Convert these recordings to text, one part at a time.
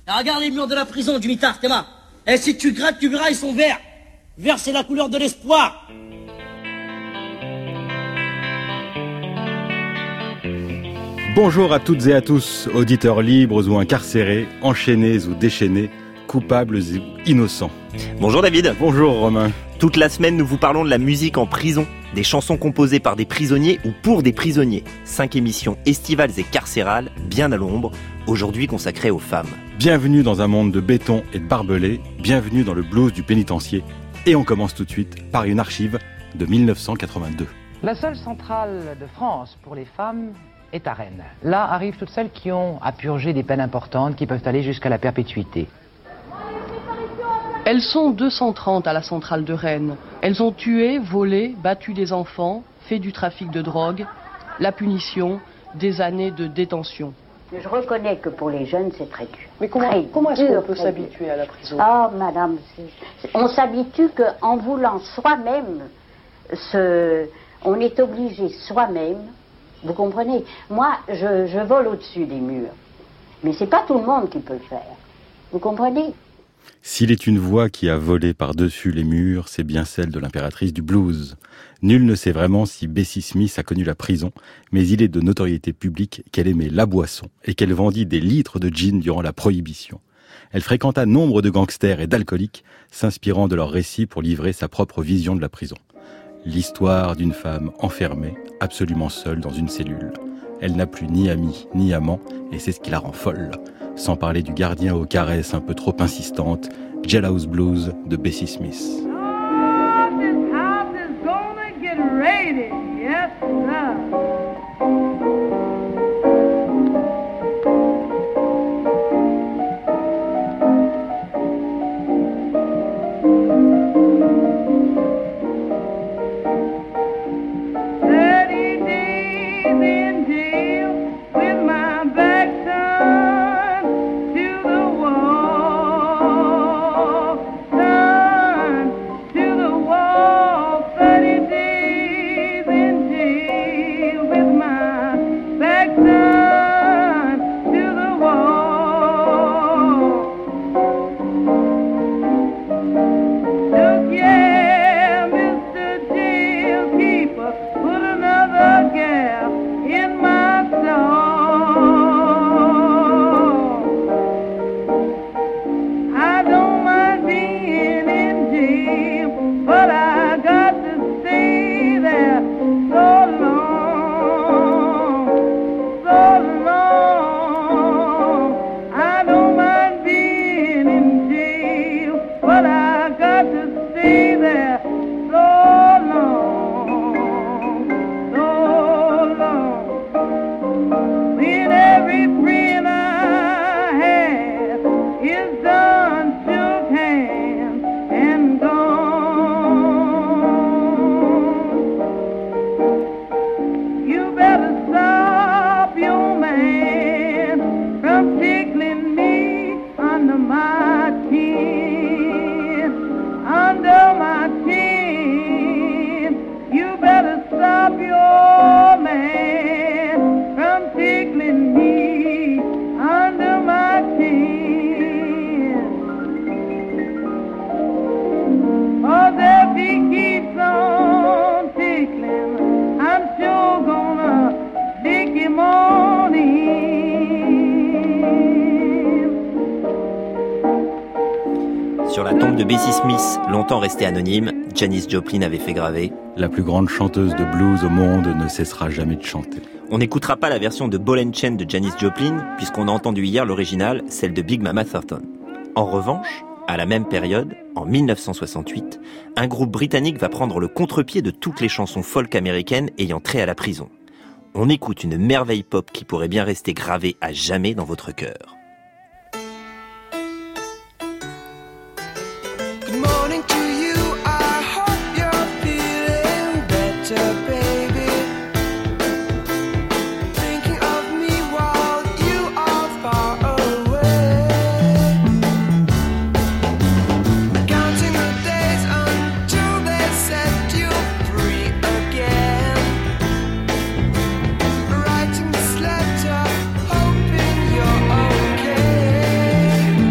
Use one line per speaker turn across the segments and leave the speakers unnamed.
Et regarde les murs de la prison du mitard, Théma. Et si tu grattes, tu verras, ils sont verts. Vert, c'est la couleur de l'espoir.
Bonjour à toutes et à tous, auditeurs libres ou incarcérés, enchaînés ou déchaînés, coupables ou innocents.
Bonjour David.
Bonjour Romain.
Toute la semaine, nous vous parlons de la musique en prison, des chansons composées par des prisonniers ou pour des prisonniers. 5 émissions estivales et carcérales, bien à l'ombre, aujourd'hui consacrées aux femmes.
Bienvenue dans un monde de béton et de barbelés, bienvenue dans le blues du pénitencier. Et on commence tout de suite par une archive de 1982.
La seule centrale de France pour les femmes est à Rennes. Là arrivent toutes celles qui ont à purger des peines importantes qui peuvent aller jusqu'à la perpétuité.
Elles sont 230 à la centrale de Rennes. Elles ont tué, volé, battu des enfants, fait du trafic de drogue. La punition, des années de détention.
Je reconnais que pour les jeunes, c'est très dur.
Mais comment est-ce qu'on peut s'habituer à la prison ?
Ah, madame, on s'habitue qu'en voulant soi-même, on est obligé soi-même, vous comprenez ? Moi, je vole au-dessus des murs. Mais c'est pas tout le monde qui peut le faire. Vous comprenez ?
S'il est une voix qui a volé par-dessus les murs, c'est bien celle de l'impératrice du blues. Nul ne sait vraiment si Bessie Smith a connu la prison, mais il est de notoriété publique qu'elle aimait la boisson et qu'elle vendit des litres de gin durant la Prohibition. Elle fréquenta nombre de gangsters et d'alcooliques, s'inspirant de leurs récits pour livrer sa propre vision de la prison. L'histoire d'une femme enfermée, absolument seule dans une cellule. Elle n'a plus ni amis, ni amants, et c'est ce qui la rend folle. Sans parler du gardien aux caresses un peu trop insistantes, Jailhouse Blues de Bessie Smith.
Sur la tombe de Bessie Smith, longtemps restée anonyme, Janis Joplin avait fait graver
« La plus grande chanteuse de blues au monde ne cessera jamais de chanter ».
On n'écoutera pas la version de Ball and Chain de Janis Joplin, puisqu'on a entendu hier l'original, celle de Big Mama Thornton. En revanche, à la même période, en 1968, un groupe britannique va prendre le contre-pied de toutes les chansons folk américaines ayant trait à la prison. On écoute une merveille pop qui pourrait bien rester gravée à jamais dans votre cœur.
Writing this letter, hoping you're okay.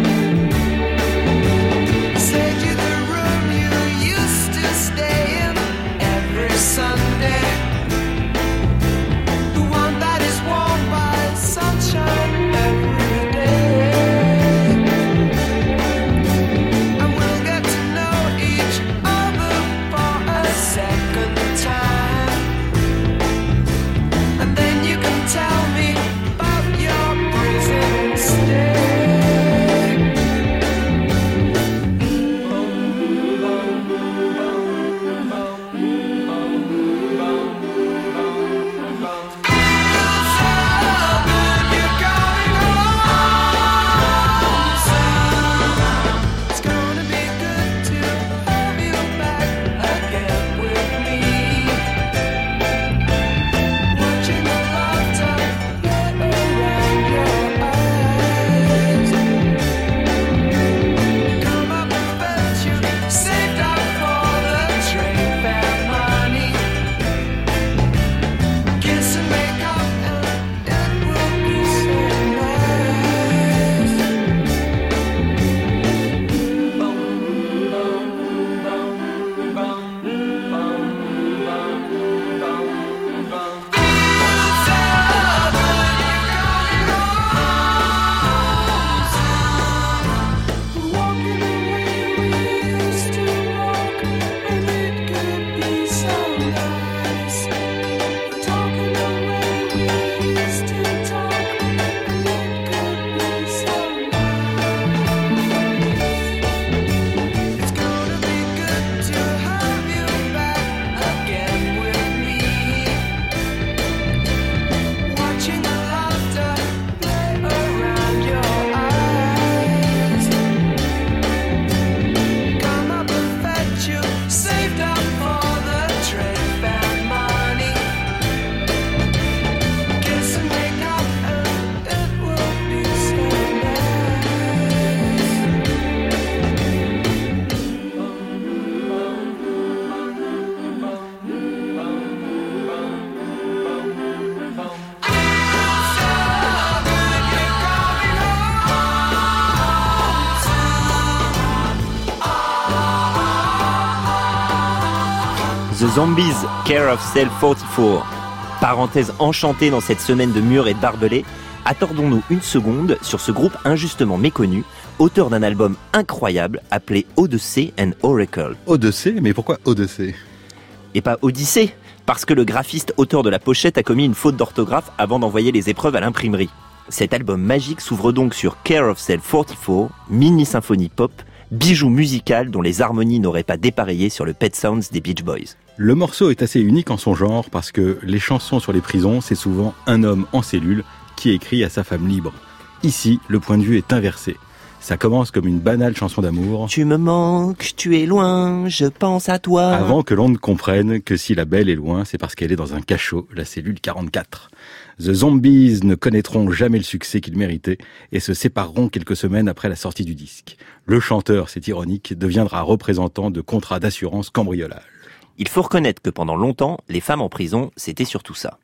The Zombies, Care of Cell 44. Parenthèse enchantée dans cette semaine de murs et de barbelés, attardons-nous une seconde sur ce groupe injustement méconnu, auteur d'un album incroyable appelé Odyssey and Oracle.
Odyssey? Mais pourquoi Odyssey?
Et pas Odyssée, parce que le graphiste auteur de la pochette a commis une faute d'orthographe avant d'envoyer les épreuves à l'imprimerie. Cet album magique s'ouvre donc sur Care of Cell 44, mini-symphonie pop, bijou musical dont les harmonies n'auraient pas dépareillé sur le Pet Sounds des Beach Boys.
Le morceau est assez unique en son genre parce que les chansons sur les prisons, c'est souvent un homme en cellule qui écrit à sa femme libre. Ici, le point de vue est inversé. Ça commence comme une banale chanson d'amour.
Tu me manques, tu es loin, je pense à toi.
Avant que l'on ne comprenne que si la belle est loin, c'est parce qu'elle est dans un cachot, la cellule 44. The Zombies ne connaîtront jamais le succès qu'ils méritaient et se sépareront quelques semaines après la sortie du disque. Le chanteur, c'est ironique, deviendra représentant de contrats d'assurance cambriolage.
Il faut reconnaître que pendant longtemps, les femmes en prison, c'était surtout ça.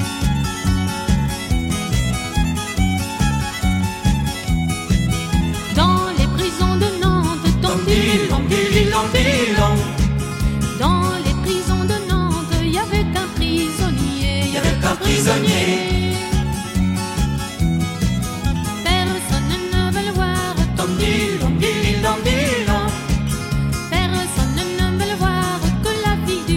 Dans les prisons de Nantes, il y avait un prisonnier. Personne ne veut le voir. Personne ne veut le voir que la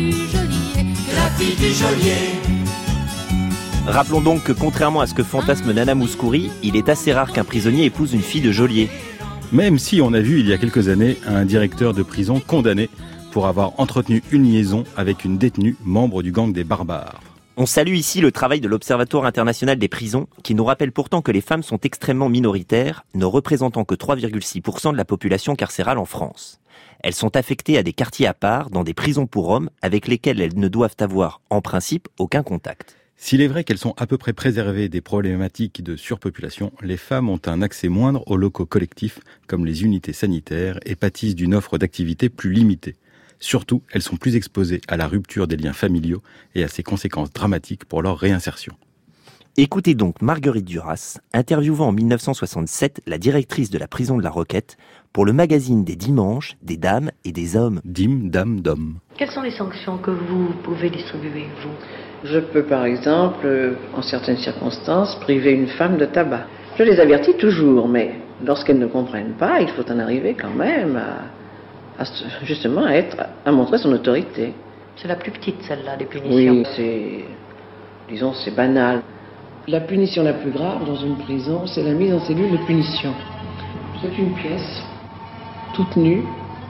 fille du geôlier.
Rappelons donc que contrairement à ce que fantasme Nana Mouskouri, il est assez rare qu'un prisonnier épouse une fille de geôlier.
Même si on a vu il y a quelques années un directeur de prison condamné pour avoir entretenu une liaison avec une détenue membre du gang des barbares.
On salue ici le travail de l'Observatoire international des prisons, qui nous rappelle pourtant que les femmes sont extrêmement minoritaires, ne représentant que 3,6% de la population carcérale en France. Elles sont affectées à des quartiers à part, dans des prisons pour hommes, avec lesquels elles ne doivent avoir, en principe, aucun contact.
S'il est vrai qu'elles sont à peu près préservées des problématiques de surpopulation, les femmes ont un accès moindre aux locaux collectifs, comme les unités sanitaires, et pâtissent d'une offre d'activités plus limitée. Surtout, elles sont plus exposées à la rupture des liens familiaux et à ses conséquences dramatiques pour leur réinsertion.
Écoutez donc Marguerite Duras, interviewant en 1967 la directrice de la prison de la Roquette pour le magazine des dimanches, des dames et des hommes.
Dim, dam, dom.
Quelles sont les sanctions que vous pouvez distribuer, vous ?
Je peux par exemple, en certaines circonstances, priver une femme de tabac. Je les avertis toujours, mais lorsqu'elles ne comprennent pas, il faut en arriver quand même justement à montrer son autorité.
C'est la plus petite, celle-là, des punitions.
Oui, c'est banal. La punition la plus grave dans une prison, c'est la mise en cellule de punition. C'est une pièce, toute nue,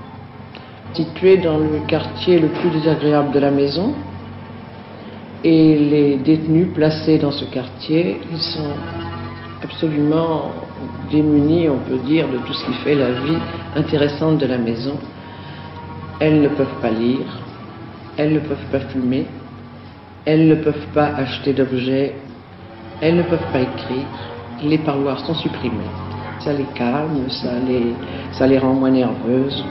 située dans le quartier le plus désagréable de la maison. Et les détenus placés dans ce quartier, ils sont absolument démunis, on peut dire, de tout ce qui fait la vie intéressante de la maison. Elles ne peuvent pas lire, elles ne peuvent pas fumer, elles ne peuvent pas acheter d'objets, elles ne peuvent pas écrire, les parloirs sont supprimés. Ça les calme, ça les rend moins nerveuses.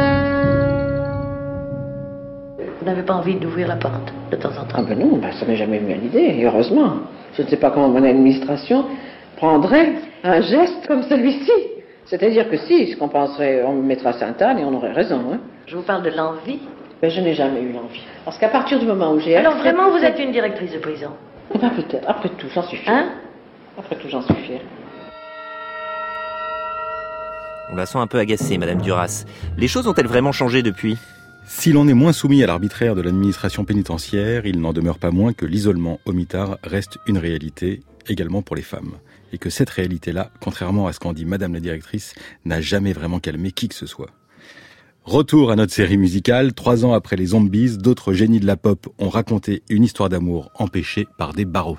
Vous n'avez pas envie d'ouvrir la porte de temps en temps?
Ah ben non, ça m'est jamais venu à l'idée, et heureusement. Je ne sais pas comment mon administration prendrait un geste comme celui-ci. C'est-à-dire que si, ce qu'on penserait, on me mettrait à Sainte-Anne et on aurait raison. Hein.
Je vous parle de l'envie.
Ben, je n'ai jamais eu l'envie. Parce qu'à partir du moment où j'ai...
Alors vraiment, vous êtes une directrice de prison?
Eh ben peut-être, après tout, j'en suis fière.
Hein?
Après tout, j'en suis fière.
On la sent un peu agacée, Madame Duras. Les choses ont-elles vraiment changé depuis ?
Si l'on est moins soumis à l'arbitraire de l'administration pénitentiaire, il n'en demeure pas moins que l'isolement au mitard reste une réalité, également pour les femmes. Et que cette réalité-là, contrairement à ce qu'en dit Madame la directrice, n'a jamais vraiment calmé qui que ce soit. Retour à notre série musicale. 3 ans après les Zombies, d'autres génies de la pop ont raconté une histoire d'amour empêchée par des barreaux.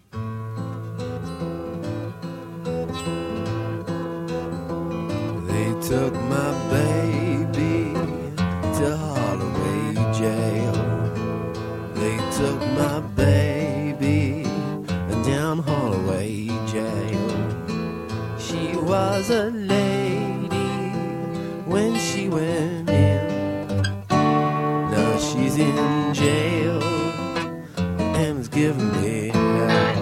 They took my baby to Holloway jail. They took my baby down Holloway jail. She was a lady when she went in. Now she's in jail and is giving me hell.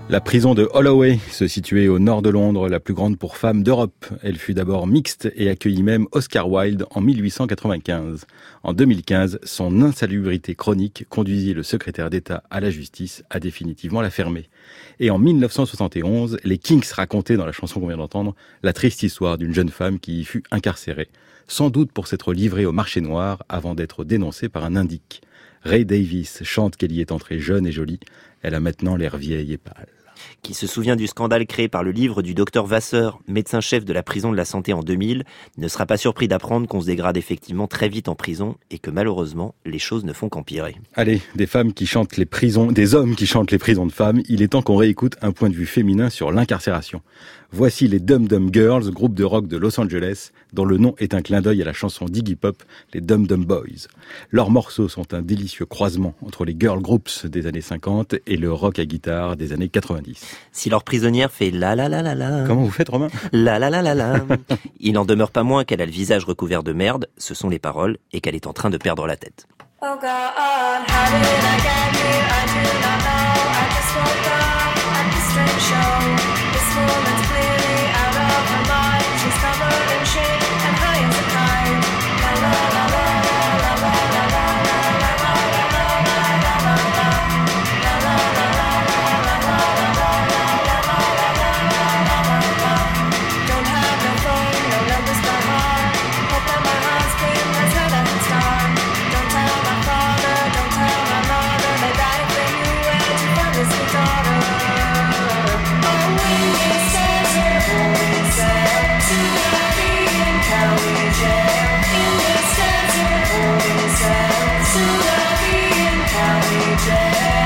La prison de Holloway se situait au nord de Londres, la plus grande pour femmes d'Europe. Elle fut d'abord mixte et accueillit même Oscar Wilde en 1895. En 2015, son insalubrité chronique conduisit le secrétaire d'État à la justice à définitivement la fermer. Et en 1971, les Kinks racontaient dans la chanson qu'on vient d'entendre la triste histoire d'une jeune femme qui y fut incarcérée, sans doute pour s'être livrée au marché noir avant d'être dénoncée par un indique. Ray Davies chante qu'elle y est entrée jeune et jolie. Elle a maintenant l'air vieille et pâle.
Qui se souvient du scandale créé par le livre du docteur Vasseur, médecin-chef de la prison de la Santé en 2000, ne sera pas surpris d'apprendre qu'on se dégrade effectivement très vite en prison et que malheureusement, les choses ne font qu'empirer.
Allez, des femmes qui chantent les prisons, des hommes qui chantent les prisons de femmes, il est temps qu'on réécoute un point de vue féminin sur l'incarcération. Voici les Dum Dum Girls, groupe de rock de Los Angeles, dont le nom est un clin d'œil à la chanson d'Iggy Pop, les Dum Dum Boys. Leurs morceaux sont un délicieux croisement entre les girl groups des années 50 et le rock à guitare des années 90.
Si leur prisonnière fait la la la la la...
Comment vous faites, Romain?
La la la la la... Il n'en demeure pas moins qu'elle a le visage recouvert de merde, ce sont les paroles, et qu'elle est en train de perdre la tête.
Oh God, how did I get here? I do not know. I just woke up at the strange show. This woman's clearly out of her mind. She's covered in shit and high as a kite. La la la la la la la la la la la la la la. Don't have no phone, no numbers by heart. Hope that my husband has had a head start. Don't tell my father, don't tell my mother. They died if they knew where to find this good daughter. Oh, in this desert, boys said to Lothian County Jail. In this desert, boys said to Lothian County Jail.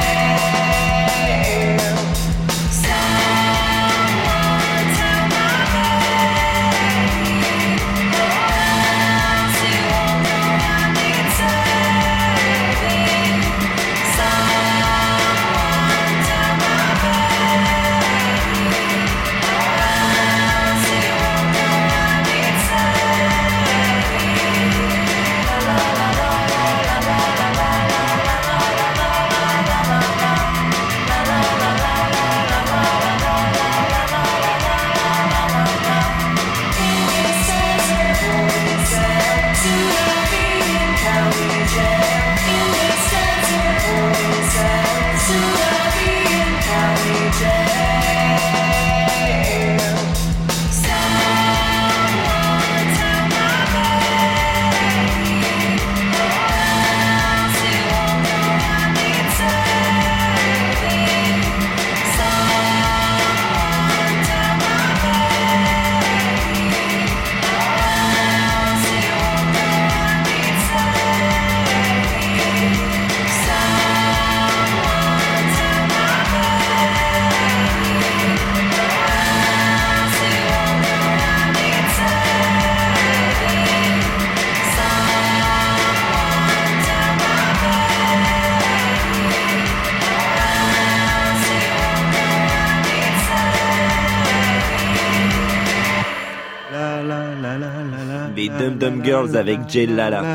Les Dum Dum Girls avec Jay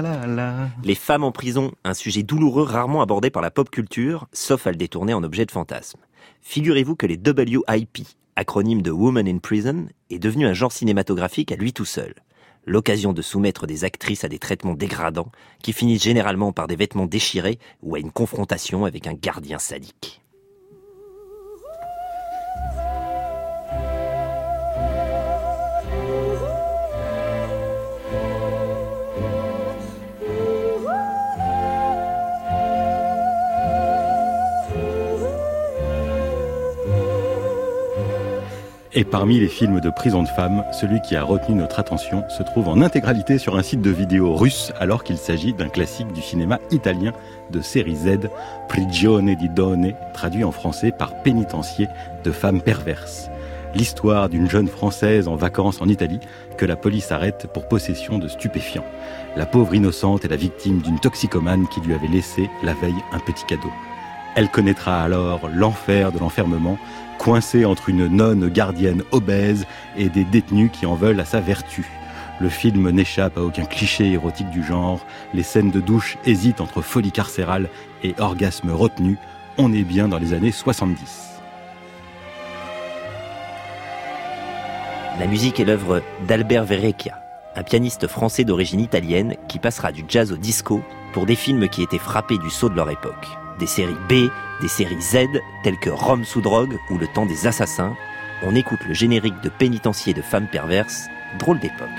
Lala. Les femmes en prison, un sujet douloureux rarement abordé par la pop culture, sauf à le détourner en objet de fantasme. Figurez-vous que les WIP, acronyme de Women in Prison, est devenu un genre cinématographique à lui tout seul. L'occasion de soumettre des actrices à des traitements dégradants, qui finissent généralement par des vêtements déchirés ou à une confrontation avec un gardien sadique.
Et parmi les films de prison de femmes, celui qui a retenu notre attention se trouve en intégralité sur un site de vidéo russe, alors qu'il s'agit d'un classique du cinéma italien de série Z, Prigione di donne, traduit en français par pénitencier de femmes perverses. L'histoire d'une jeune Française en vacances en Italie que la police arrête pour possession de stupéfiants. La pauvre innocente est la victime d'une toxicomane qui lui avait laissé la veille un petit cadeau. Elle connaîtra alors l'enfer de l'enfermement, coincée entre une nonne gardienne obèse et des détenus qui en veulent à sa vertu. Le film n'échappe à aucun cliché érotique du genre. Les scènes de douche hésitent entre folie carcérale et orgasme retenu. On est bien dans les années 70.
La musique est l'œuvre d'Albert Verrecchia, un pianiste français d'origine italienne qui passera du jazz au disco pour des films qui étaient frappés du sceau de leur époque. Des séries B, des séries Z, telles que Rome sous drogue ou Le temps des assassins. On écoute le générique de Pénitencier de femmes perverses, drôle d'époque.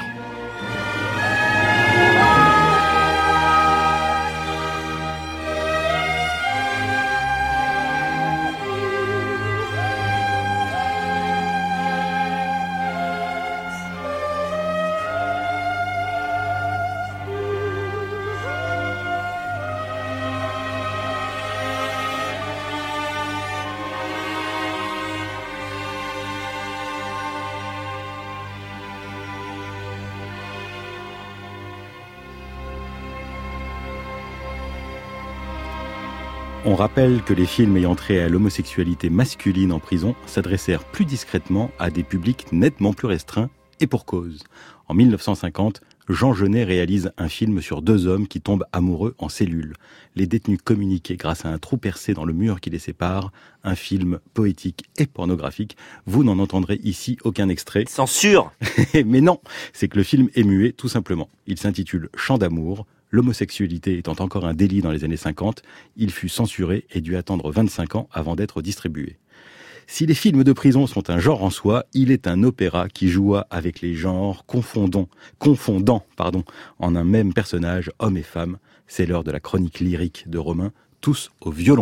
On rappelle que les films ayant trait à l'homosexualité masculine en prison s'adressèrent plus discrètement à des publics nettement plus restreints, et pour cause. En 1950, Jean Genet réalise un film sur 2 hommes qui tombent amoureux en cellule. Les détenus communiquaient grâce à un trou percé dans le mur qui les sépare. Un film poétique et pornographique. Vous n'en entendrez ici aucun extrait.
Censure!
Mais non, c'est que le film est muet, tout simplement. Il s'intitule Chant d'amour. L'homosexualité étant encore un délit dans les années 50, il fut censuré et dut attendre 25 ans avant d'être distribué. Si les films de prison sont un genre en soi, il est un opéra qui joua avec les genres, confondant en un même personnage, homme et femme. C'est l'heure de la chronique lyrique de Romain, tous au violon.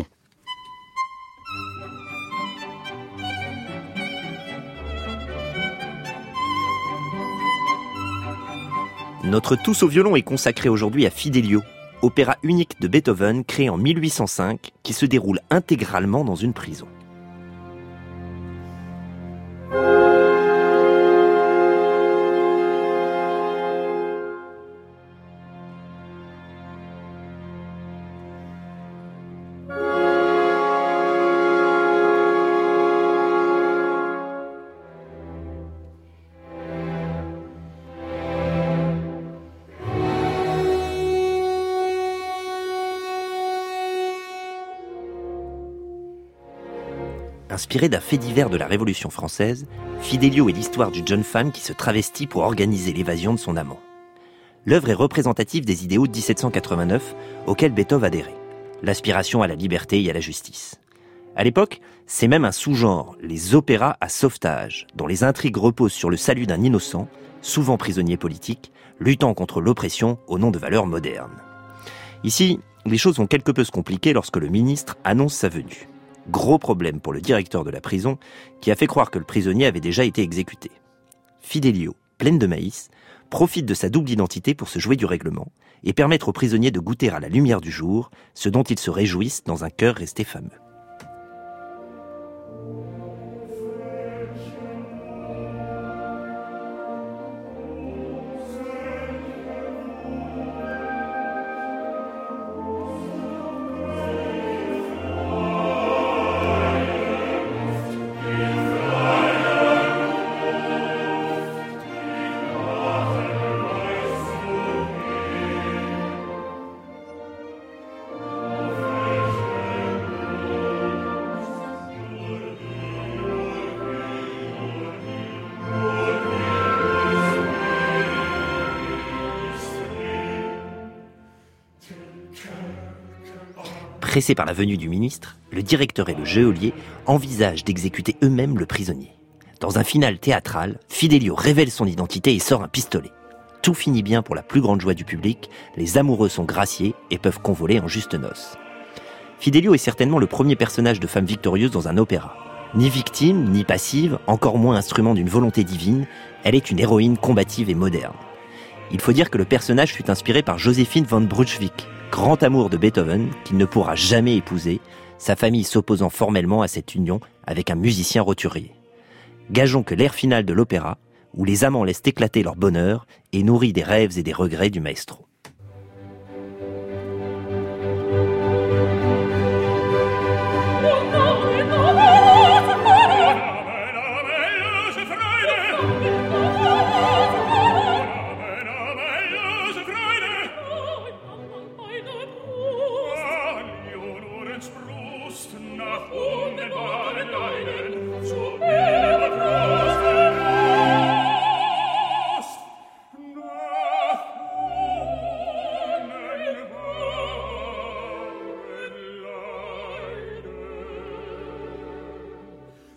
Notre Tous au violon est consacré aujourd'hui à Fidelio, opéra unique de Beethoven créé en 1805 qui se déroule intégralement dans une prison. Inspiré d'un fait divers de la Révolution française, Fidelio est l'histoire d'une jeune femme qui se travestit pour organiser l'évasion de son amant. L'œuvre est représentative des idéaux de 1789 auxquels Beethoven adhérait, l'aspiration à la liberté et à la justice. À l'époque, c'est même un sous-genre, les opéras à sauvetage, dont les intrigues reposent sur le salut d'un innocent, souvent prisonnier politique, luttant contre l'oppression au nom de valeurs modernes. Ici, les choses vont quelque peu se compliquer lorsque le ministre annonce sa venue. Gros problème pour le directeur de la prison, qui a fait croire que le prisonnier avait déjà été exécuté. Fidelio, pleine de maïs, profite de sa double identité pour se jouer du règlement et permettre aux prisonniers de goûter à la lumière du jour, ce dont ils se réjouissent dans un cœur resté fameux. Pressés par la venue du ministre, le directeur et le geôlier envisagent d'exécuter eux-mêmes le prisonnier. Dans un final théâtral, Fidelio révèle son identité et sort un pistolet. Tout finit bien pour la plus grande joie du public, les amoureux sont graciés et peuvent convoler en juste noces. Fidelio est certainement le premier personnage de femme victorieuse dans un opéra. Ni victime, ni passive, encore moins instrument d'une volonté divine, elle est une héroïne combative et moderne. Il faut dire que le personnage fut inspiré par Joséphine von Brunswick, grand amour de Beethoven qu'il ne pourra jamais épouser, sa famille s'opposant formellement à cette union avec un musicien roturier. Gageons que l'air final de l'opéra, où les amants laissent éclater leur bonheur, est nourri des rêves et des regrets du maestro.
Nach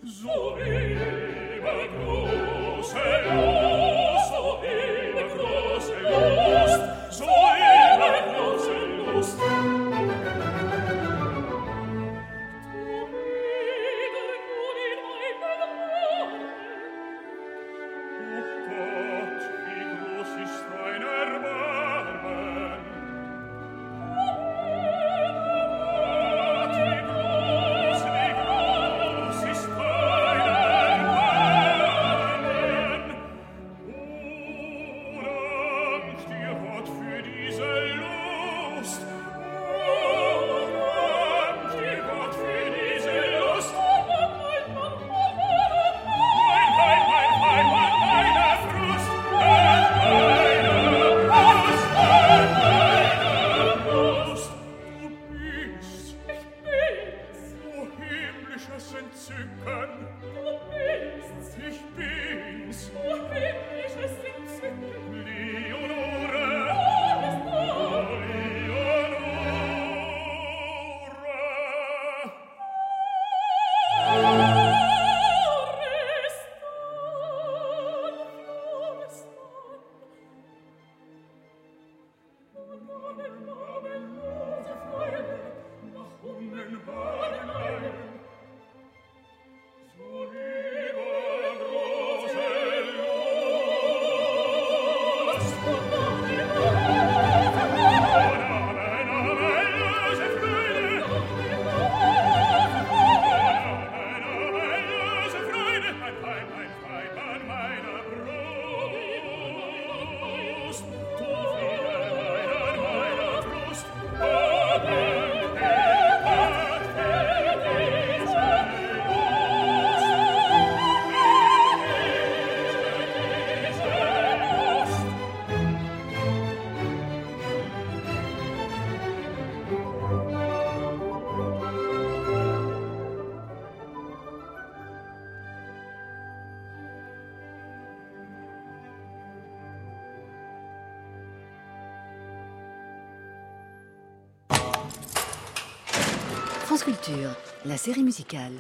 France Culture, la série musicale.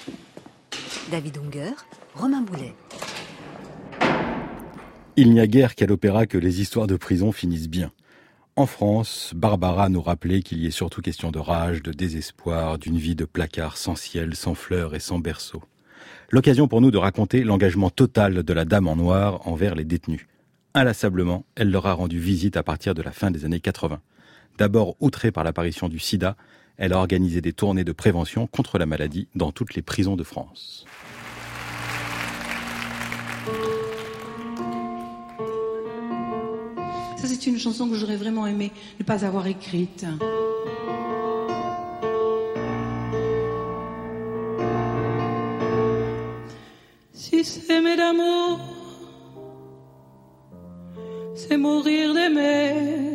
David Unger, Romain Boulet.
Il n'y a guère qu'à l'opéra que les histoires de prison finissent bien. En France, Barbara nous rappelait qu'il y est surtout question de rage, de désespoir, d'une vie de placard sans ciel, sans fleurs et sans berceau. L'occasion pour nous de raconter l'engagement total de la Dame en Noir envers les détenus. Inlassablement, elle leur a rendu visite à partir de la fin des années 80. D'abord outrée par l'apparition du sida, elle a organisé des tournées de prévention contre la maladie dans toutes les prisons de France.
Ça, c'est une chanson que j'aurais vraiment aimé ne pas avoir écrite. Si s'aimer d'amour, c'est mourir d'aimer.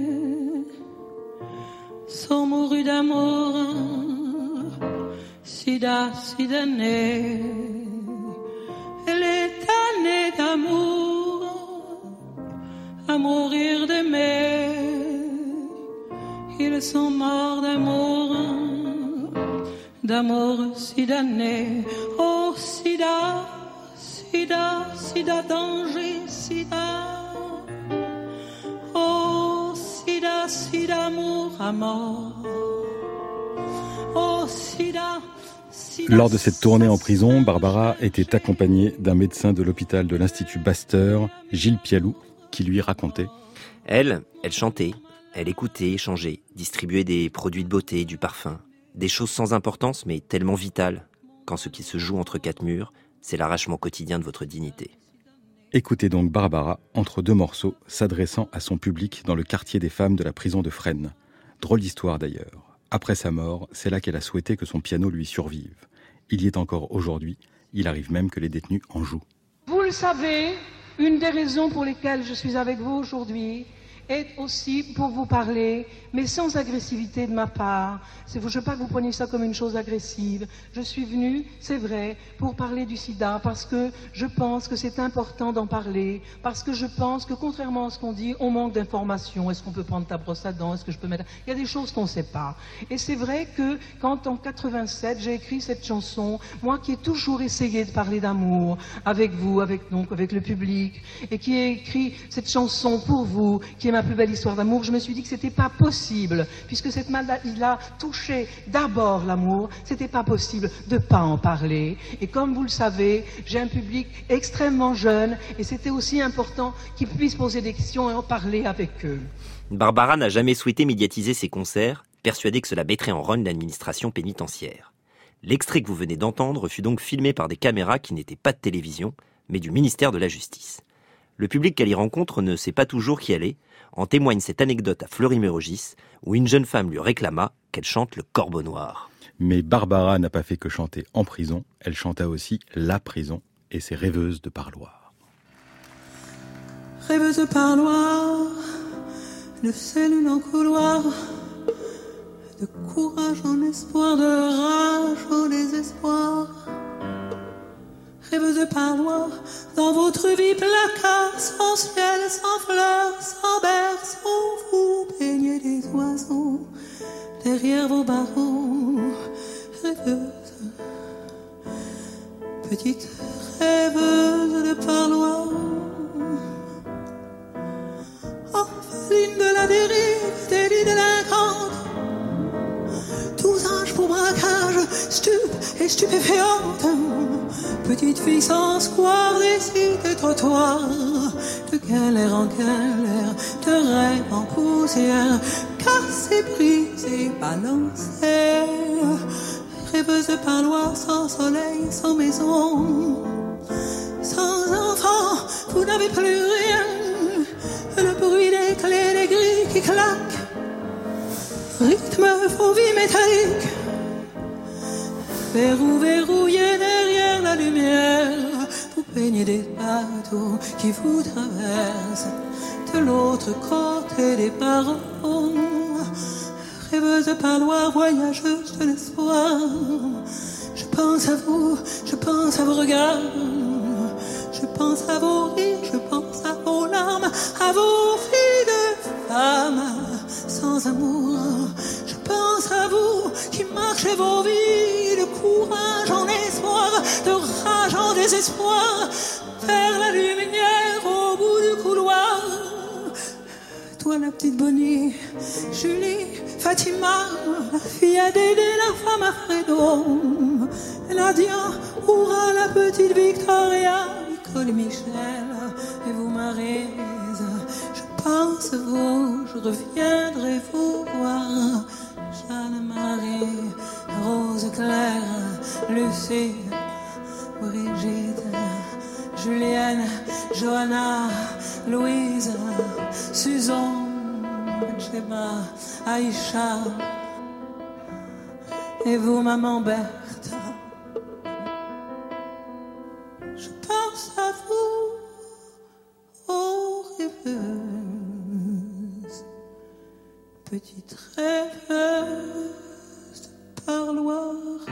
Sans mourir d'amour, sida, sidané. Elle est tannée d'amour, à mourir d'aimer. Ils sont morts d'amour, d'amour sidané. Oh, sida, sida, sida, danger, sida. Oh, sida, sida, amour à mort. Oh, sida, sida.
Lors de cette tournée en prison, Barbara était accompagnée d'un médecin de l'hôpital de l'Institut Pasteur, Gilles Pialou, qui lui racontait.
Elle chantait, elle écoutait, échangeait, distribuait des produits de beauté, du parfum. Des choses sans importance, mais tellement vitales, quand ce qui se joue entre quatre murs, c'est l'arrachement quotidien de votre dignité.
Écoutez donc Barbara, entre deux morceaux, s'adressant à son public dans le quartier des femmes de la prison de Fresnes. Drôle d'histoire d'ailleurs. Après sa mort, c'est là qu'elle a souhaité que son piano lui survive. Il y est encore aujourd'hui, il arrive même que les détenus en jouent.
Vous le savez, une des raisons pour lesquelles je suis avec vous aujourd'hui
est aussi pour vous parler, mais sans agressivité de ma part. Je ne veux pas que vous preniez ça comme une chose agressive. Je suis venue, c'est vrai, pour parler du sida, parce que je pense que c'est important d'en parler, parce que je pense que contrairement à ce qu'on dit, on manque d'informations. Est-ce qu'on peut prendre ta brosse à dents? Est-ce que je peux mettre... Il y a des choses qu'on ne sait pas. Et c'est vrai que quand en 87, j'ai écrit cette chanson, moi qui ai toujours essayé de parler d'amour avec vous, avec le public, et qui ai écrit cette chanson pour vous, qui est ma plus belle histoire d'amour, je me suis dit que c'était pas possible, puisque cette maladie-là touchait d'abord l'amour, c'était pas possible de pas en parler. Et comme vous le savez, j'ai un public extrêmement jeune, et c'était aussi important qu'ils puissent poser des questions et en parler avec eux.
Barbara n'a jamais souhaité médiatiser ses concerts, persuadée que cela mettrait en rogne l'administration pénitentiaire. L'extrait que vous venez d'entendre fut donc filmé par des caméras qui n'étaient pas de télévision, mais du ministère de la Justice. Le public qu'elle y rencontre ne sait pas toujours qui elle est. En témoigne cette anecdote à Fleury-Mérogis, où une jeune femme lui réclama qu'elle chante le Corbeau Noir.
Mais Barbara n'a pas fait que chanter en prison, elle chanta aussi la prison et ses rêveuses de parloir.
Rêveuse de parloir, de cellules en couloir, de courage en espoir, de rage au désespoir. Rêveuse de parloir, dans votre vie placard, sans ciel, sans fleurs, sans berceau, vous peignez des oiseaux derrière vos barreaux. Rêveuse, petite rêveuse de parloir, orpheline de la dérive, délit délinquante, tous âges pour braquage, stupe et stupéfiante. Petite fille sans square, des sites et trottoirs, de quel air en quel air, de rêve en poussière, cassée, brisée, balancée. Rêveuse de parloir, sans soleil, sans maison, sans enfant, vous n'avez plus rien. Le bruit des clés, des grilles qui claquent, rythme vos vies métalliques. Verrou verrouillé derrière la lumière, vous peignez des bateaux qui vous traversent de l'autre côté des barreaux. Rêveuse de parloir, voyageuse de l'espoir, je pense à vous, je pense à vos regards, je pense à vos rires, je pense à vos larmes, à vos vies de femmes sans amour. Je pense à vous qui marchez vos vies de courage en espoir, de rage en désespoir, vers la lumière au bout du couloir. Toi la petite Bonnie, Julie, Fatima, la fille à Dédé, la femme à Fredo, Nadia, Oura, la petite Victoria, Nicole et Michel, et vous Maryse. Je pense à vous, je reviendrai vous voir. Jeanne-Marie, Rose Claire, Lucie, Brigitte, Julienne, Johanna, Louise, Suzanne, Sheba, Aïcha, et vous, maman Berthe. Je pense à vous, ô rêveuse, petite rêveuse de parloir.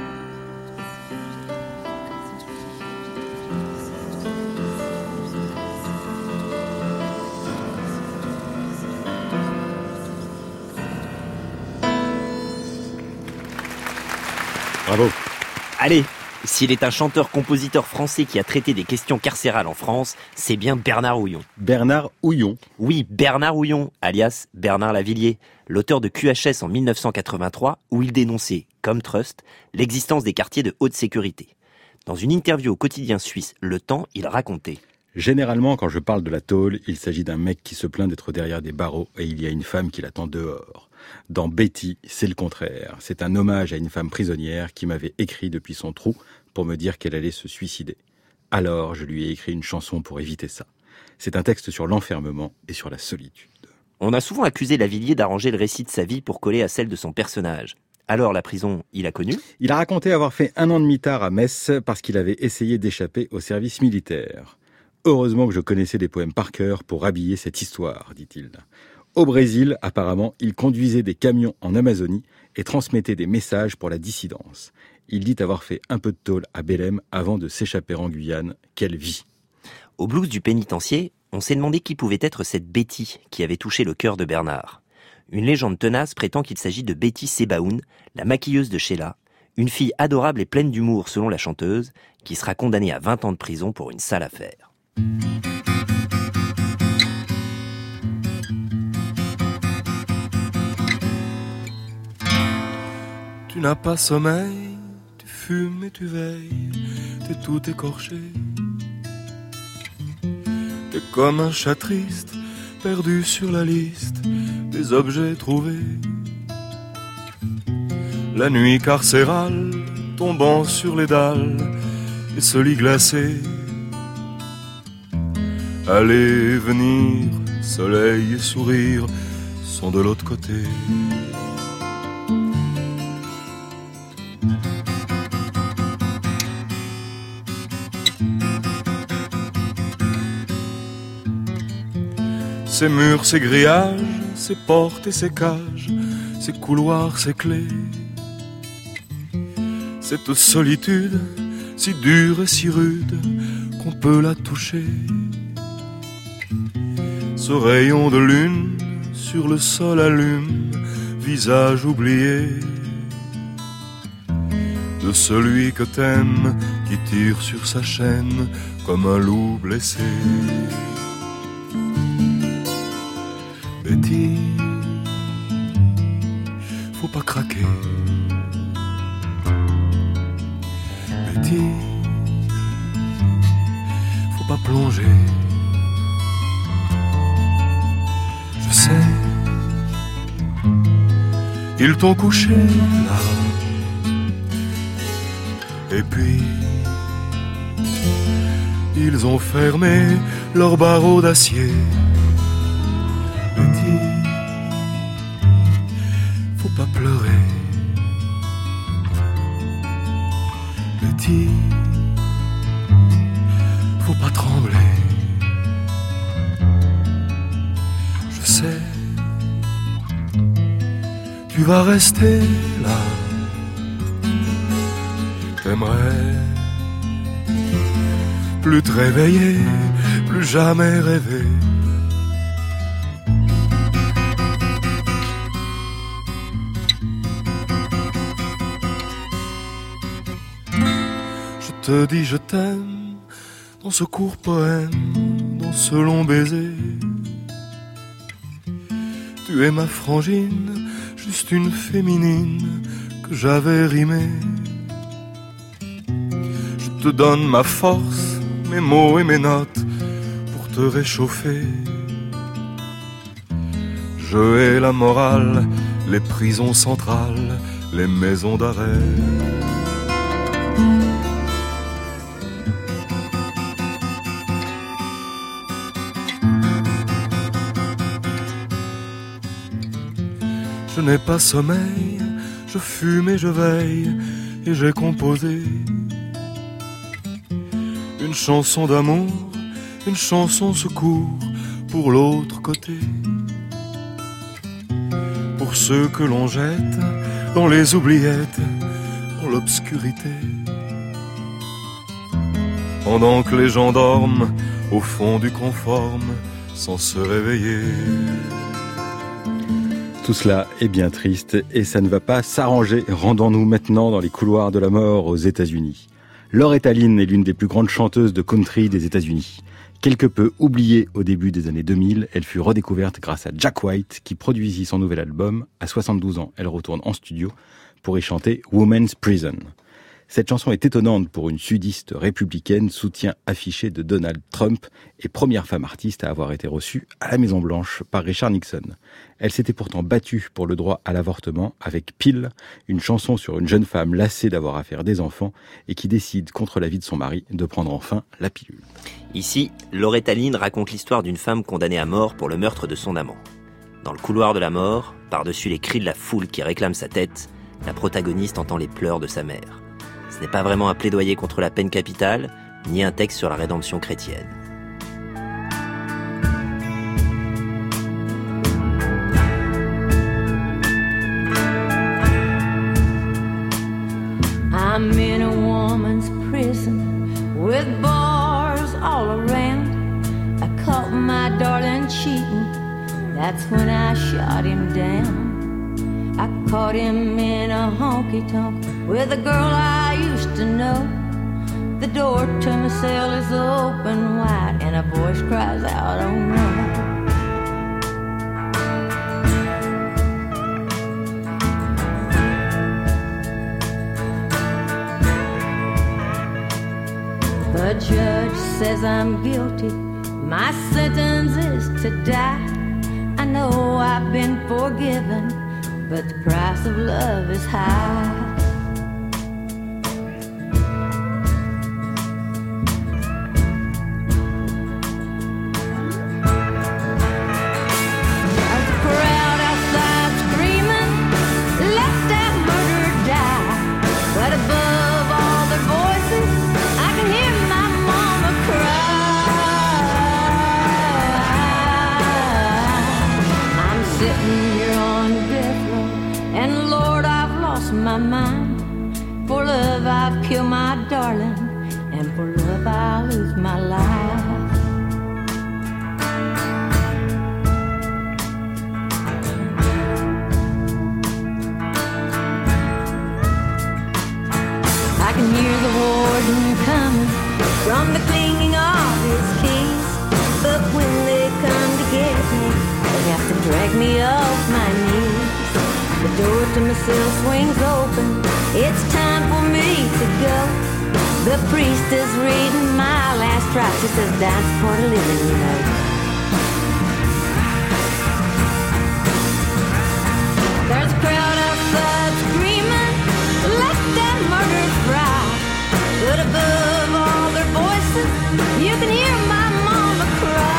Bravo.
Allez, s'il est un chanteur-compositeur français qui a traité des questions carcérales en France, c'est bien Bernard Houillon.
Bernard Houillon.
Oui, Bernard Houillon, alias Bernard Lavilliers, l'auteur de QHS en 1983, où il dénonçait, comme Trust, l'existence des quartiers de haute sécurité. Dans une interview au quotidien suisse Le Temps, il racontait:
Généralement, quand je parle de la tôle, il s'agit d'un mec qui se plaint d'être derrière des barreaux et il y a une femme qui l'attend dehors. Dans Betty, c'est le contraire. C'est un hommage à une femme prisonnière qui m'avait écrit depuis son trou pour me dire qu'elle allait se suicider. Alors, je lui ai écrit une chanson pour éviter ça. C'est un texte sur l'enfermement et sur la solitude.
On a souvent accusé Lavilliers d'arranger le récit de sa vie pour coller à celle de son personnage. Alors, la prison, il a connu ?
Il a raconté avoir fait 1 an de mitard à Metz parce qu'il avait essayé d'échapper au service militaire. Heureusement que je connaissais des poèmes par cœur pour habiller cette histoire, dit-il. Au Brésil, apparemment, il conduisait des camions en Amazonie et transmettait des messages pour la dissidence. Il dit avoir fait un peu de tôle à Belém avant de s'échapper en Guyane. Quelle vie!
Au blues du pénitencier, on s'est demandé qui pouvait être cette Betty qui avait touché le cœur de Bernard. Une légende tenace prétend qu'il s'agit de Betty Sebaoun, la maquilleuse de Sheila, une fille adorable et pleine d'humour selon la chanteuse, qui sera condamnée à 20 ans de prison pour une sale affaire.
Tu n'as pas sommeil, tu fumes et tu veilles, t'es tout écorché. T'es comme un chat triste, perdu sur la liste des objets trouvés. La nuit carcérale, tombant sur les dalles et ce lit glacé. Aller et venir, soleil et sourire sont de l'autre côté. Ces murs, ces grillages, ces portes et ces cages, ces couloirs, ces clés. Cette solitude, si dure et si rude, qu'on peut la toucher. Ce rayon de lune, sur le sol allume, visage oublié de celui que t'aimes, qui tire sur sa chaîne comme un loup blessé. Betty, faut pas craquer. Betty, faut pas plonger. Je sais, ils t'ont couché là. Et puis, ils ont fermé leurs barreaux d'acier. Betty, faut pas pleurer. Betty, faut pas trembler. Je sais, tu vas rester là. T'aimerais plus te réveiller, plus jamais rêver. Je te dis je t'aime dans ce court poème, dans ce long baiser. Tu es ma frangine, juste une féminine que j'avais rimée. Je te donne ma force, mes mots et mes notes pour te réchauffer. Je hais la morale, les prisons centrales, les maisons d'arrêt. Je n'ai pas sommeil, je fume et je veille, et j'ai composé une chanson d'amour, une chanson secours pour l'autre côté. Pour ceux que l'on jette dans les oubliettes, dans l'obscurité. Pendant que les gens dorment au fond du conforme, sans se réveiller.
Tout cela est bien triste et ça ne va pas s'arranger. Rendons-nous maintenant dans les couloirs de la mort aux États-Unis. Loretta Lynn est l'une des plus grandes chanteuses de country des États-Unis. Quelque peu oubliée au début des années 2000, elle fut redécouverte grâce à Jack White qui produisit son nouvel album. À 72 ans, elle retourne en studio pour y chanter Woman's Prison. Cette chanson est étonnante pour une sudiste républicaine, soutien affiché de Donald Trump et première femme artiste à avoir été reçue à la Maison-Blanche par Richard Nixon. Elle s'était pourtant battue pour le droit à l'avortement avec Peel, une chanson sur une jeune femme lassée d'avoir à faire des enfants et qui décide, contre l'avis de son mari, de prendre enfin la pilule.
Ici, Loretta Lynn raconte l'histoire d'une femme condamnée à mort pour le meurtre de son amant. Dans le couloir de la mort, par-dessus les cris de la foule qui réclame sa tête, la protagoniste entend les pleurs de sa mère. Ce n'est pas vraiment un plaidoyer contre la peine capitale, ni un texte sur la rédemption chrétienne.
with bars all around. I caught my darling cheating, that's when I shot him down. I caught him in a honky-tonk with a girl I used to know. The door to my cell is open wide and a voice cries out, oh no. The judge says I'm guilty, my sentence is to die. I know I've been forgiven, but the price of love is high. There's a crowd outside screaming, let that murder die. But above all their voices, I can hear my mama cry. I'm sitting here on death row, and Lord, I've lost my mind. For love, I've killed my darling, and for love, I'll lose my life. I can hear the warden coming from the clinking of his keys. But when they come to get me, they have to drag me off my knees. The door to my cell swings open, it's time for me to go. The priest is reading my last rites, he says that's part of living, you know. There's a crowd outside screaming, let that murder fry. But above all their voices, you can hear my mama cry.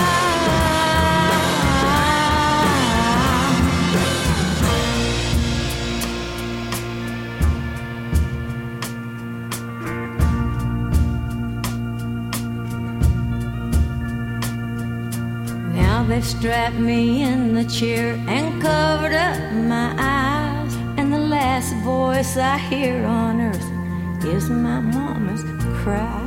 Now they've strapped me in the chair and covered up my eyes, and the last voice I hear on earth is my mama's cry.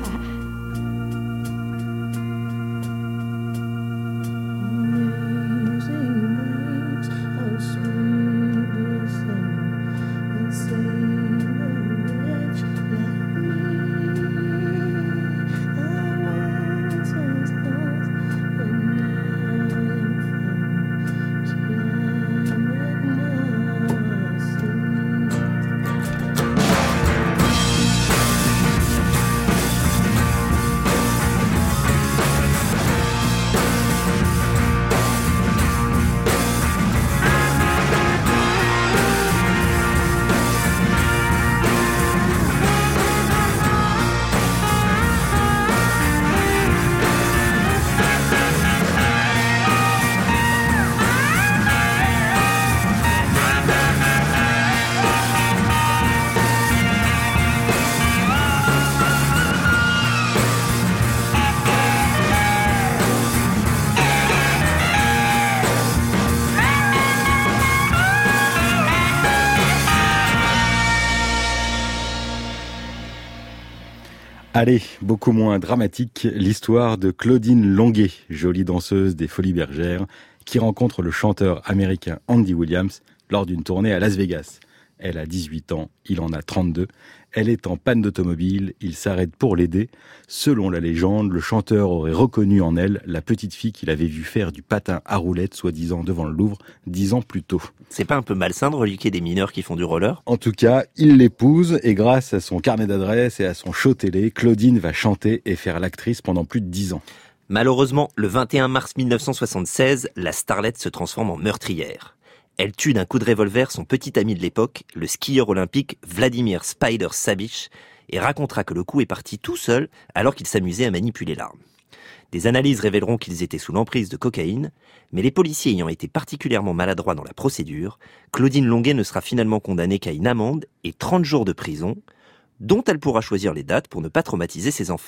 Allez, beaucoup moins dramatique, l'histoire de Claudine Longuet, jolie danseuse des Folies Bergères, qui rencontre le chanteur américain Andy Williams lors d'une tournée à Las Vegas. Elle a 18 ans, il en a 32. Elle est en panne d'automobile, il s'arrête pour l'aider. Selon la légende, le chanteur aurait reconnu en elle la petite fille qu'il avait vue faire du patin à roulettes, soi-disant devant le Louvre, 10 ans plus tôt.
C'est pas un peu malsain de reliquer des mineurs qui font du roller ?
En tout cas, il l'épouse et grâce à son carnet d'adresses et à son show télé, Claudine va chanter et faire l'actrice pendant plus de 10 ans.
Malheureusement, le 21 mars 1976, la starlette se transforme en meurtrière. Elle tue d'un coup de revolver son petit ami de l'époque, le skieur olympique Vladimir Spider Sabic, et racontera que le coup est parti tout seul alors qu'il s'amusait à manipuler l'arme. Des analyses révéleront qu'ils étaient sous l'emprise de cocaïne, mais les policiers ayant été particulièrement maladroits dans la procédure, Claudine Longuet ne sera finalement condamnée qu'à une amende et 30 jours de prison, dont elle pourra choisir les dates pour ne pas traumatiser ses enfants.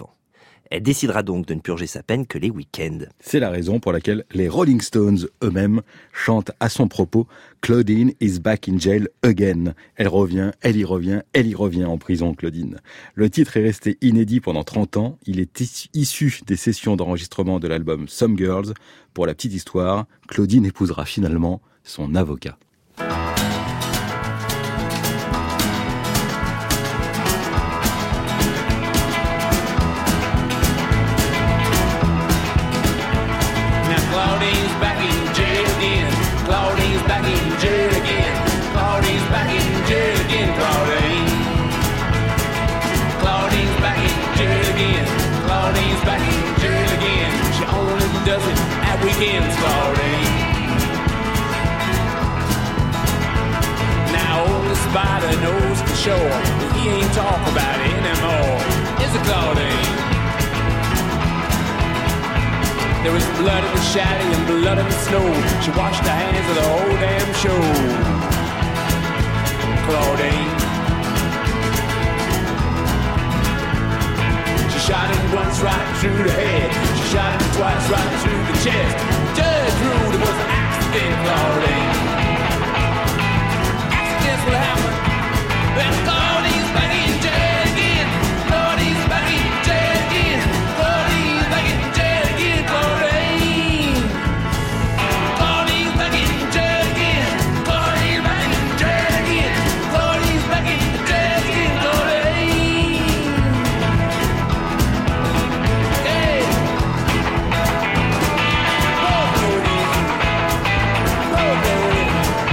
Elle décidera donc de ne purger sa peine que les week-ends.
C'est la raison pour laquelle les Rolling Stones eux-mêmes chantent à son propos « Claudine is back in jail again ». Elle revient, elle y revient, elle y revient en prison, Claudine. Le titre est resté inédit pendant 30 ans. Il est issu des sessions d'enregistrement de l'album Some Girls. Pour la petite histoire, Claudine épousera finalement son avocat.
Claudine's back in jail again. Claudine's back in jail again. Claudine's back in jail again. Claudine's back in jail again. Claudine's back in jail again. She only does it at weekends, Claudine. Now old Spider knows for sure that he ain't talking about it anymore. Is it Claudine? There was blood in the shaddy and blood in the snow. She washed her hands of the whole damn show. Claudine. She shot him once right through the head. She shot him twice right through the chest. Judge ruled it was an accident, Claudine. Accidents will happen. But Claudine's back in jail again. Claudine's back in jail again. Claudine's back in jail again. Claudine. Claudine's back in jail again. Claudine's back in jail again. Claudine's back in jail again. Claudine. Hey. Oh, Claudine. Oh, Claudine.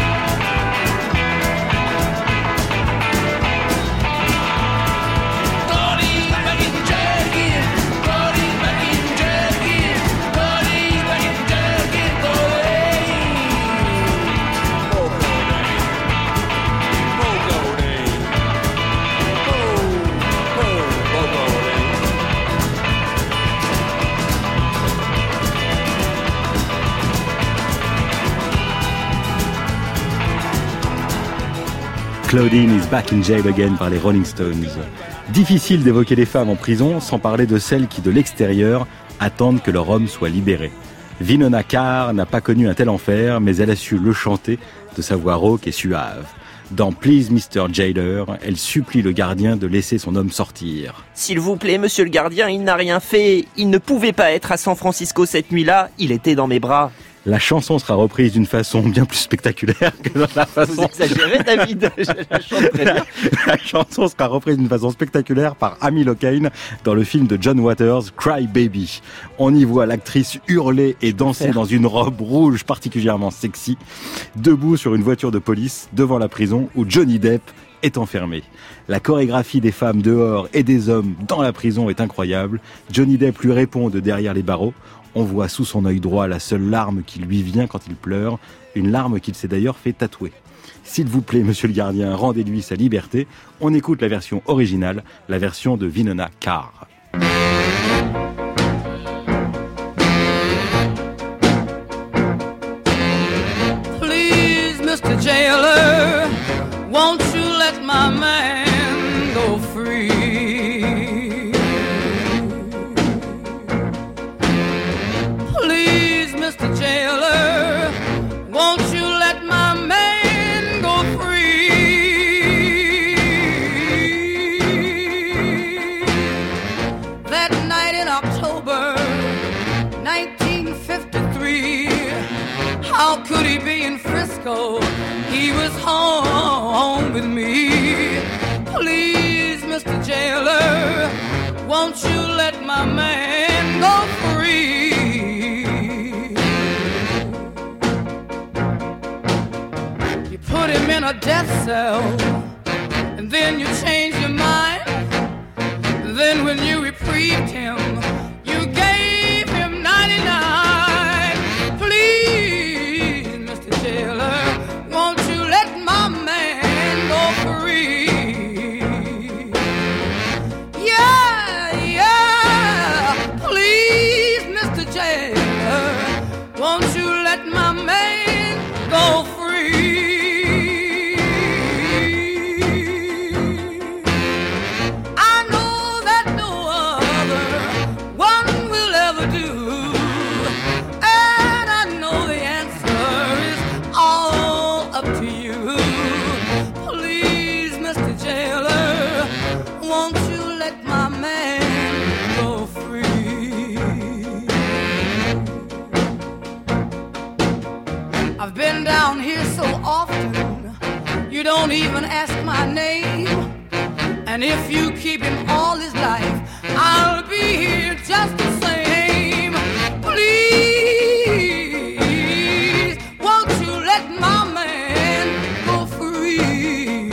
Claudine's back in jail again. Claudine's back in jail again. Claudine's back in jail again. Claudine. Oh, Claudine. Oh, Claudine. Oh, Claudine.
Claudine is back in jail again par les Rolling Stones. Difficile d'évoquer les femmes en prison sans parler de celles qui, de l'extérieur, attendent que leur homme soit libéré. Winona Carr n'a pas connu un tel enfer, mais elle a su le chanter de sa voix rauque et suave. Dans Please Mr. Jailer, elle supplie le gardien de laisser son homme sortir.
S'il vous plaît, monsieur le gardien, il n'a rien fait. Il ne pouvait pas être à San Francisco cette nuit-là. Il était dans mes bras.
La chanson sera reprise d'une façon bien plus spectaculaire que dans la façon...
Vous exagérez, David. Je la chante très bien.
La chanson sera reprise d'une façon spectaculaire par Amy Locane dans le film de John Waters, Cry Baby. On y voit l'actrice hurler et danser dans une robe rouge particulièrement sexy, debout sur une voiture de police devant la prison où Johnny Depp est enfermé. La chorégraphie des femmes dehors et des hommes dans la prison est incroyable. Johnny Depp lui répond de derrière les barreaux. On voit sous son œil droit la seule larme qui lui vient quand il pleure, une larme qu'il s'est d'ailleurs fait tatouer. S'il vous plaît, monsieur le gardien, rendez-lui sa liberté. On écoute la version originale, la version de Winona Carr.
Please, Mr. Jailer, won't you let my man go free? Please, Mr. Jailer, won't you let my man go free? That night in October 1953, how could he be in Frisco? He was home with me. Please, Mr. Jailer, won't you let my man go free? You put him in a death cell, and then you change your mind. Then when you reprieved him, you gave him 99. Please, Mr. Jailer, won't you let my man go free? Yeah, yeah. Please, Mr. Jailer, won't you let my man go free? I know that no other
won't even ask my name. And if you keep him all his life, I'll be here just the same. Please, won't you let my man go free?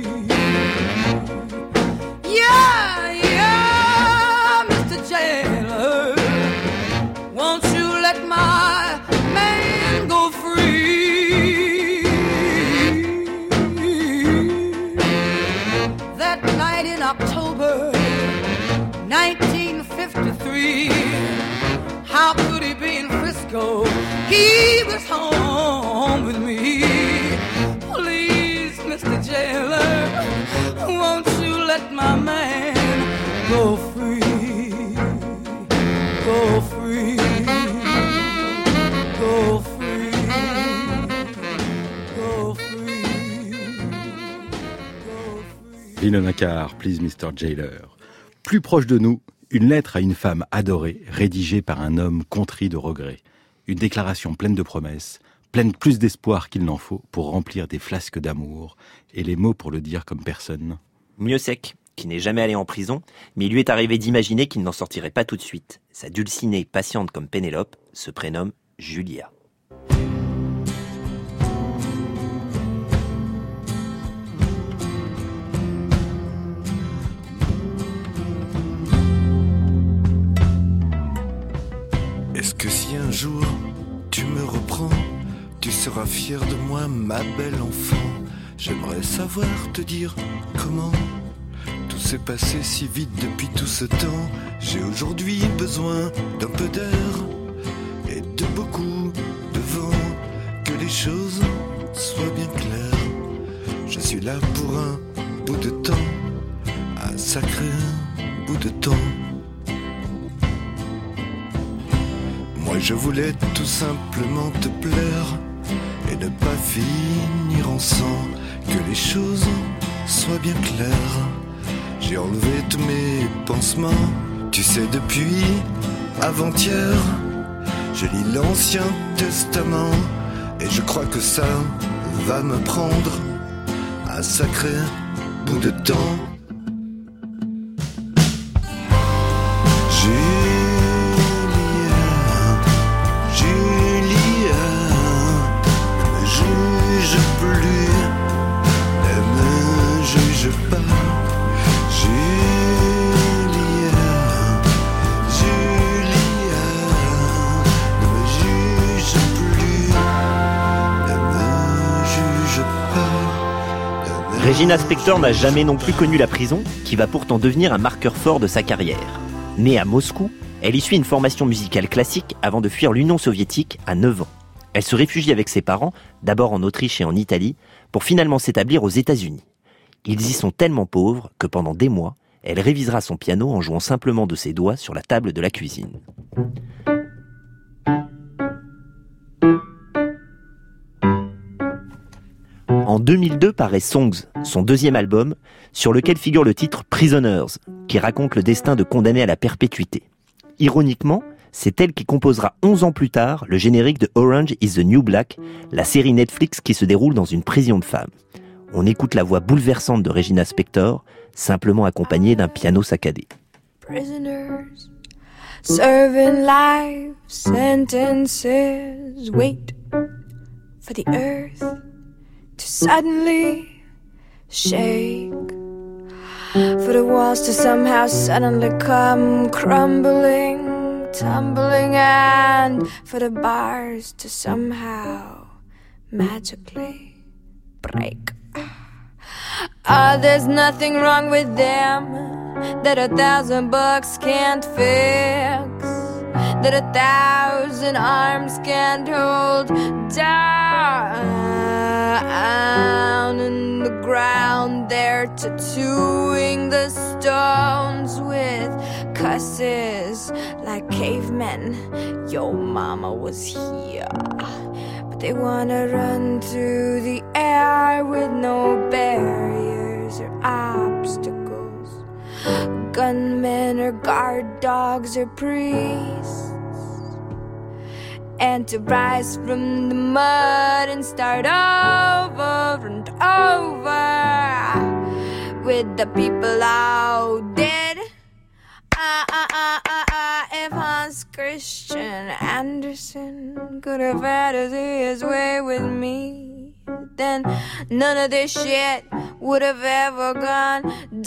Yeah, yeah, Mr. Jailer, won't you let my man go free? That night in October 1953, how could he be in Frisco? He was home with me. Please, Mr. Jailer, won't you let my man go free? Go free. Go free. Go free.
Lynn Carr, Please Mr. Jailer. Plus proche de nous, une lettre à une femme adorée, rédigée par un homme contrit de regrets. Une déclaration pleine de promesses, pleine plus d'espoir qu'il n'en faut pour remplir des flasques d'amour, et les mots pour le dire comme personne.
Miossec, qui n'est jamais allé en prison, mais il lui est arrivé d'imaginer qu'il n'en sortirait pas tout de suite. Sa dulcinée, patiente comme Pénélope, se prénomme Julia.
Est-ce que si un jour tu me reprends, tu seras fière de moi, ma belle enfant? J'aimerais savoir te dire comment tout s'est passé si vite depuis tout ce temps. J'ai aujourd'hui besoin d'un peu d'air et de beaucoup de vent, que les choses soient bien claires. Je suis là pour un bout de temps, un sacré bout de temps. Moi je voulais tout simplement te plaire et ne pas finir en sang, que les choses soient bien claires. J'ai enlevé tous mes pansements, tu sais depuis avant-hier, je lis l'Ancien Testament et je crois que ça va me prendre un sacré bout de temps.
Regina Spektor n'a jamais non plus connu la prison, qui va pourtant devenir un marqueur fort de sa carrière. Née à Moscou, elle y suit une formation musicale classique avant de fuir l'Union soviétique à 9 ans. Elle se réfugie avec ses parents, d'abord en Autriche et en Italie, pour finalement s'établir aux États-Unis. Ils y sont tellement pauvres que pendant des mois, elle révisera son piano en jouant simplement de ses doigts sur la table de la cuisine. En 2002 paraît Songs, son deuxième album, sur lequel figure le titre Prisoners, qui raconte le destin de condamnés à la perpétuité. Ironiquement, c'est elle qui composera 11 ans plus tard le générique de Orange is the New Black, la série Netflix qui se déroule dans une prison de femmes. On écoute la voix bouleversante de Regina Spektor, simplement accompagnée d'un piano saccadé.
Prisoners serving life sentences, wait for the earth to suddenly shake, for the walls to somehow suddenly come crumbling, tumbling, and for the bars to somehow magically break. There's nothing wrong with them that $1,000 can't fix, that 1,000 arms can't hold down. In the ground they're tattooing the stones with cusses like cavemen. Yo mama was here, but they wanna run through the air with no barriers or obstacles, gunmen or guard dogs or priests. and to rise from the mud and start over and over with the people out dead. If Hans Christian Andersen could have had his way with me, then none of this shit would have ever gone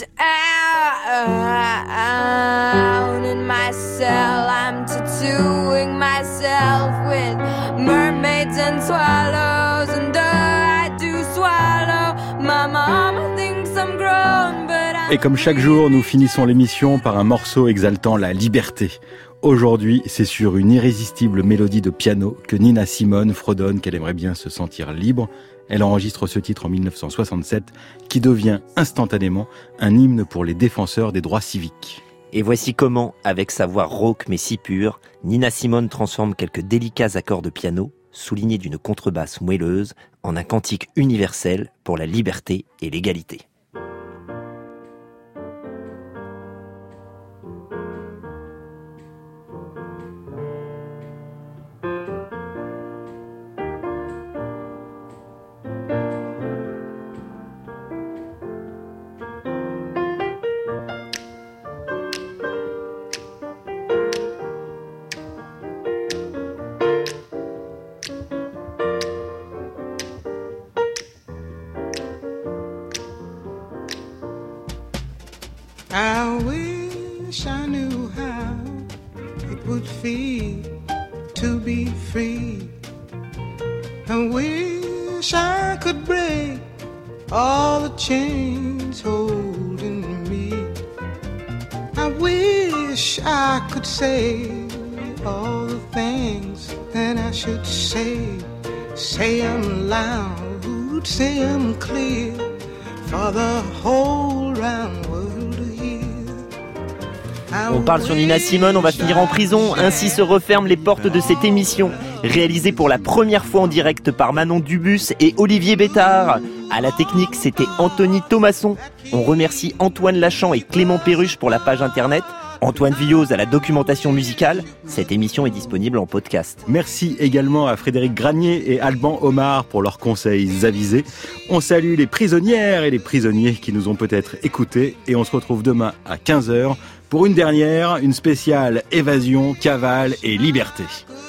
down. In my cell, I'm tattooing myself with mermaids and swallows, and I do swallow. My mama thinks I'm grown, but I'm...
Et comme chaque jour, nous finissons l'émission par un morceau exaltant la liberté. Aujourd'hui, c'est sur une irrésistible mélodie de piano que Nina Simone fredonne qu'elle aimerait bien se sentir libre. Elle enregistre ce titre en 1967, qui devient instantanément un hymne pour les défenseurs des droits civiques.
Et voici comment, avec sa voix rauque mais si pure, Nina Simone transforme quelques délicats accords de piano, soulignés d'une contrebasse moelleuse, en un cantique universel pour la liberté et l'égalité.
I wish I knew how it would feel to be free. I wish I could break all the chains holding me. I wish I could say all the things that I should say. Say them loud, say them clear for the whole round world.
On parle sur Nina Simone, on va finir en prison. Ainsi se referment les portes de cette émission, réalisée pour la première fois en direct par Manon Dubus et Olivier Bétard. À la technique, c'était Anthony Thomasson. On remercie Antoine Lachamp et Clément Perruche pour la page internet. Antoine Villose à la documentation musicale. Cette émission est disponible en podcast.
Merci également à Frédéric Granier et Alban Omar pour leurs conseils avisés. On salue les prisonnières et les prisonniers qui nous ont peut-être écoutés et on se retrouve demain à 15h pour une dernière, une spéciale évasion, cavale et liberté.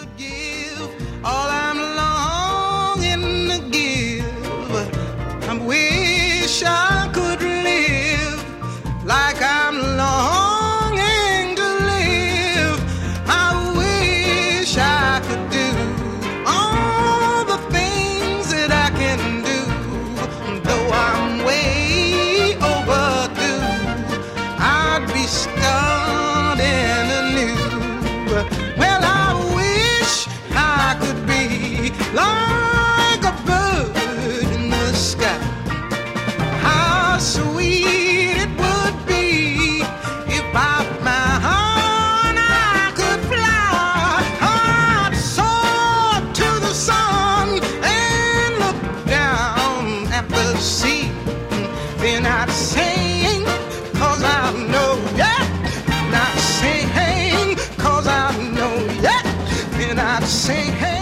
Like a bird in the sky, how sweet it would be if by my heart I could fly. I'd soar to the sun and look down at the sea. Then I'd sing, 'cause I know, yeah. And I'd sing, 'cause I know, yeah. And I'd sing, hey.